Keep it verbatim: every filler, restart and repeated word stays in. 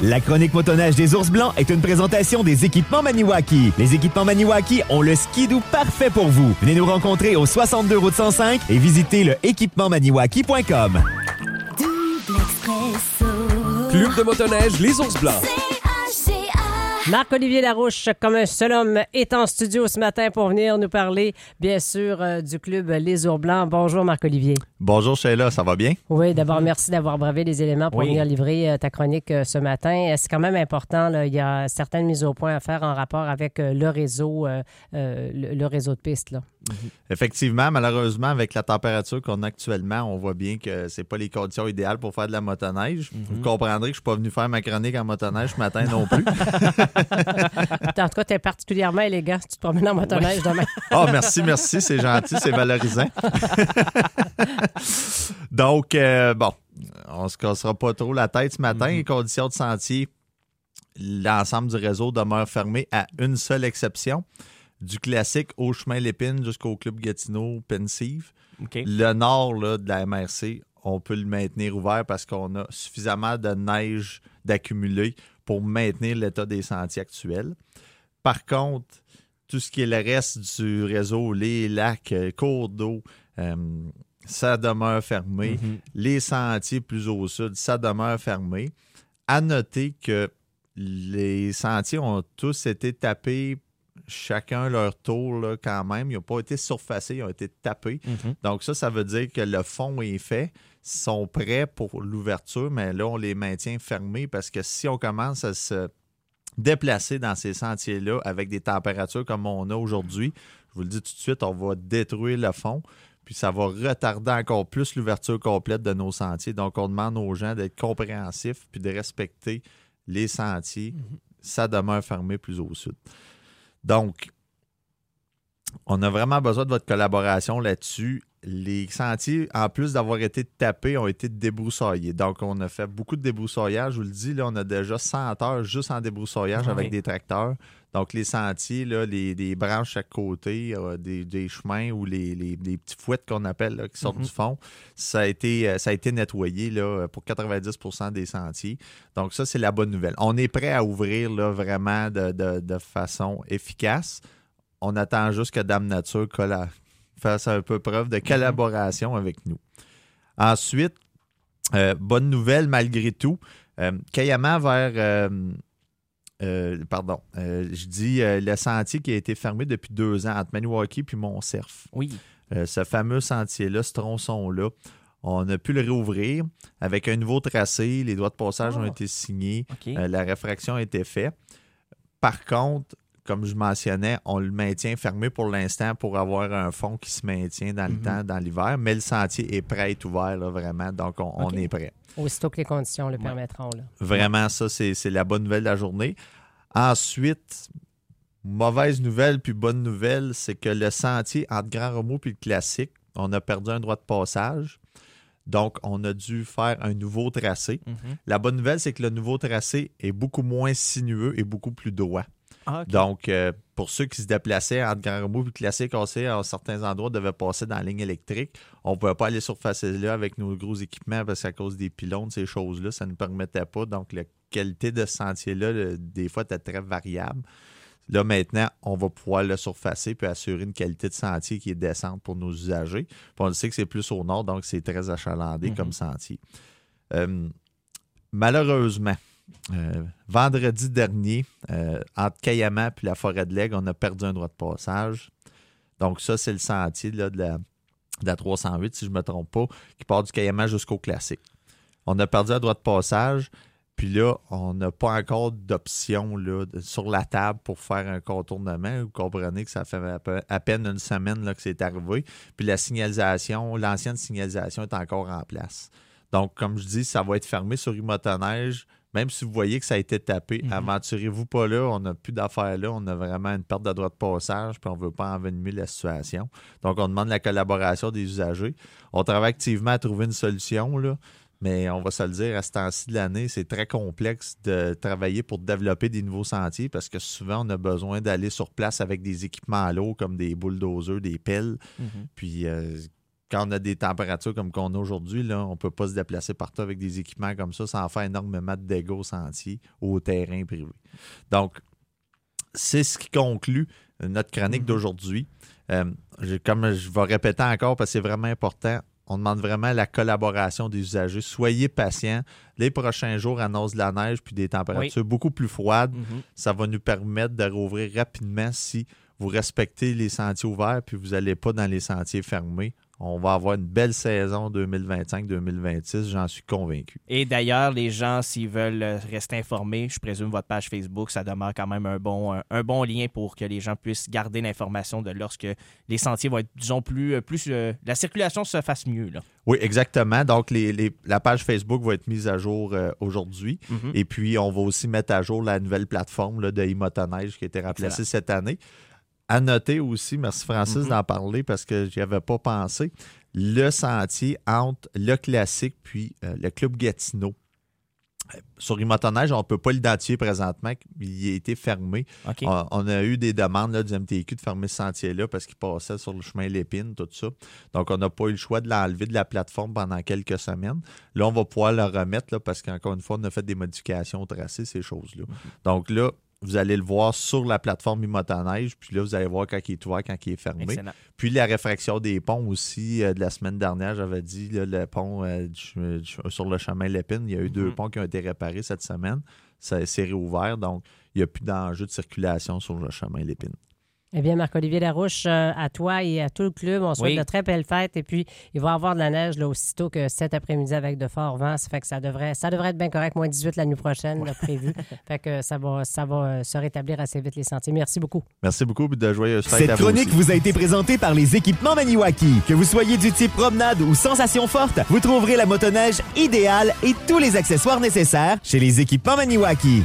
La chronique motoneige des Ours Blancs est une présentation des équipements Maniwaki. Les équipements Maniwaki ont le skidoo parfait pour vous. Venez nous rencontrer au soixante-deux route cent cinq et visitez le équipement maniwaki point com. Double Expresso. Club de motoneige Les Ours Blancs. Marc-Olivier Larouche, comme un seul homme, est en studio ce matin pour venir nous parler, bien sûr, euh, du club Les Ours Blancs. Bonjour, Marc-Olivier. Bonjour, Sheila, ça va bien? Oui, d'abord, merci d'avoir bravé les éléments pour Oui. venir livrer euh, ta chronique euh, ce matin. Euh, C'est quand même important, là, il y a certaines mises au point à faire en rapport avec euh, le réseau, euh, euh, le, le réseau de pistes, là. Effectivement, malheureusement, avec la température qu'on a actuellement, on voit bien que c'est pas les conditions idéales pour faire de la motoneige. Mm-hmm. Vous comprendrez que je suis pas venu faire ma chronique en motoneige ce matin non plus. En tout cas, tu es particulièrement élégant si tu te promènes en motoneige demain. Oh, merci, merci, c'est gentil, c'est valorisant. Donc, euh, bon, on se cassera pas trop la tête ce matin. Mm-hmm. Les conditions de sentier, l'ensemble du réseau demeure fermé à une seule exception. Du classique au chemin Lépine jusqu'au club Gatineau, Pensive. Okay. Le nord là, de la M R C, on peut le maintenir ouvert parce qu'on a suffisamment de neige d'accumuler pour maintenir l'état des sentiers actuels. Par contre, tout ce qui est le reste du réseau, les lacs, cours d'eau, euh, ça demeure fermé. Mm-hmm. Les sentiers plus au sud, ça demeure fermé. À noter que les sentiers ont tous été tapés chacun leur tour là, quand même. Ils n'ont pas été surfacés, ils ont été tapés. Mm-hmm. Donc ça, ça veut dire que le fond est fait. Ils sont prêts pour l'ouverture, mais là, on les maintient fermés parce que si on commence à se déplacer dans ces sentiers-là avec des températures comme on a aujourd'hui, je vous le dis tout de suite, on va détruire le fond, puis ça va retarder encore plus l'ouverture complète de nos sentiers. Donc, on demande aux gens d'être compréhensifs puis de respecter les sentiers. Mm-hmm. Ça demeure fermé plus au sud. Donc, on a vraiment besoin de votre collaboration là-dessus. Les sentiers, en plus d'avoir été tapés, ont été débroussaillés. Donc, on a fait beaucoup de débroussaillage. Je vous le dis, là, on a déjà cent heures juste en débroussaillage oui. avec des tracteurs. Donc, les sentiers, là, les, les branches à chaque côté, euh, des, des chemins ou les, les, les petits fouettes qu'on appelle là, qui sortent mm-hmm. du fond, ça a été, ça a été nettoyé là, pour quatre-vingt-dix pour cent des sentiers. Donc, ça, c'est la bonne nouvelle. On est prêt à ouvrir là, vraiment de, de, de façon efficace. On attend juste que Dame Nature colla- fasse un peu preuve de collaboration mm-hmm. avec nous. Ensuite, euh, bonne nouvelle malgré tout, euh, Kayama vers... Euh, Euh, pardon, euh, je dis euh, le sentier qui a été fermé depuis deux ans entre Maniwaki puis Montcerf. Oui. Euh, ce fameux sentier-là, ce tronçon-là, on a pu le réouvrir avec un nouveau tracé. Les droits de passage oh. ont été signés. Okay. Euh, la réfraction a été faite. Par contre, comme je mentionnais, on le maintient fermé pour l'instant pour avoir un fond qui se maintient dans le mm-hmm. temps, dans l'hiver. Mais le sentier est prêt à être ouvert, là, vraiment. Donc, on, okay. on est prêt. Aussitôt que les conditions le permettront. Là. Vraiment, ça, c'est, c'est la bonne nouvelle de la journée. Ensuite, mauvaise nouvelle puis bonne nouvelle, c'est que le sentier entre Grand Remous puis le classique, on a perdu un droit de passage. Donc, on a dû faire un nouveau tracé. Mm-hmm. La bonne nouvelle, c'est que le nouveau tracé est beaucoup moins sinueux et beaucoup plus droit. Ah, okay. Donc, euh, pour ceux qui se déplaçaient entre Grand Remous et le classique, on sait, à certains endroits, devaient passer dans la ligne électrique. On ne pouvait pas aller surfacer là avec nos gros équipements parce qu'à cause des pylônes, ces choses-là, ça ne nous permettait pas. Donc, la qualité de ce sentier-là, le, des fois, était très variable. Là, maintenant, on va pouvoir le surfacer puis assurer une qualité de sentier qui est décente pour nos usagers. Puis on le sait que c'est plus au nord, donc c'est très achalandé mm-hmm. comme sentier. Euh, malheureusement, Euh, vendredi dernier, euh, entre Kayama et la forêt de l'Aigle, on a perdu un droit de passage. Donc ça, c'est le sentier là, de, la, de la trois cent huit, si je ne me trompe pas, qui part du Kayama jusqu'au classique. On a perdu un droit de passage, puis là, on n'a pas encore d'option là, de, sur la table pour faire un contournement. Vous comprenez que ça fait à, peu, à peine une semaine là, que c'est arrivé. Puis la signalisation, l'ancienne signalisation est encore en place. Donc, comme je dis, ça va être fermé sur e-motoneige. Même si vous voyez que ça a été tapé, mm-hmm. aventurez-vous pas là, on n'a plus d'affaires là, on a vraiment une perte de droit de passage, puis on ne veut pas envenimer la situation. Donc, on demande la collaboration des usagers. On travaille activement à trouver une solution, là, mais on va se le dire, à ce temps-ci de l'année, c'est très complexe de travailler pour développer des nouveaux sentiers parce que souvent, on a besoin d'aller sur place avec des équipements à l'eau comme des bulldozers, des pelles. Mm-hmm. Puis, euh, quand on a des températures comme qu'on a aujourd'hui, là, on ne peut pas se déplacer partout avec des équipements comme ça sans faire énormément de dégâts au sentier ou au terrain privé. Donc, c'est ce qui conclut notre chronique mm-hmm. d'aujourd'hui. Euh, comme je vais répéter encore parce que c'est vraiment important, on demande vraiment la collaboration des usagers. Soyez patients. Les prochains jours annoncent de la neige puis des températures oui. beaucoup plus froides. Mm-hmm. Ça va nous permettre de rouvrir rapidement si vous respectez les sentiers ouverts puis vous n'allez pas dans les sentiers fermés. On va avoir une belle saison deux mille vingt-cinq deux mille vingt-six, j'en suis convaincu. Et d'ailleurs, les gens, s'ils veulent rester informés, je présume votre page Facebook, ça demeure quand même un bon, un, un bon lien pour que les gens puissent garder l'information de lorsque les sentiers vont être, disons, plus... plus euh, la circulation se fasse mieux, là. Oui, exactement. Donc, les, les, la page Facebook va être mise à jour euh, aujourd'hui. Mm-hmm. Et puis, on va aussi mettre à jour la nouvelle plateforme là, de e-motoneige qui a été remplacée Excellent. Cette année. À noter aussi, merci Francis mm-hmm. d'en parler parce que j'y avais pas pensé, le sentier entre le classique puis euh, le club Gatineau. Sur e-motoneige, on ne peut pas l'identifier présentement, il a été fermé. Okay. On, on a eu des demandes là, du M T Q de fermer ce sentier-là parce qu'il passait sur le chemin Lépine, tout ça. Donc, on n'a pas eu le choix de l'enlever de la plateforme pendant quelques semaines. Là, on va pouvoir le remettre là, parce qu'encore une fois, on a fait des modifications au tracé, ces choses-là. Mm-hmm. Donc là, vous allez le voir sur la plateforme e-motoneige, puis là, vous allez voir quand il est ouvert, quand il est fermé. Excellent. Puis la réfraction des ponts aussi, euh, de la semaine dernière, j'avais dit, là, le pont euh, du, du, sur le chemin Lépine, il y a eu mm-hmm. deux ponts qui ont été réparés cette semaine. Ça s'est réouvert, donc il n'y a plus d'enjeu de circulation sur le chemin Lépine. Eh bien, Marc-Olivier Larouche, euh, à toi et à tout le club, on souhaite oui. de très belles fêtes. Et puis, il va y avoir de la neige là, aussitôt que cet après-midi avec de forts vents. Ça fait que ça devrait, ça devrait être bien correct. moins dix-huit la nuit prochaine, là, prévu. Fait que ça va, ça va se rétablir assez vite, les sentiers. Merci beaucoup. Merci beaucoup et de joyeuses fêtes Cette à vous chronique aussi. vous a été présentée par les équipements Maniwaki. Que vous soyez du type promenade ou sensation forte, vous trouverez la motoneige idéale et tous les accessoires nécessaires chez les équipements Maniwaki.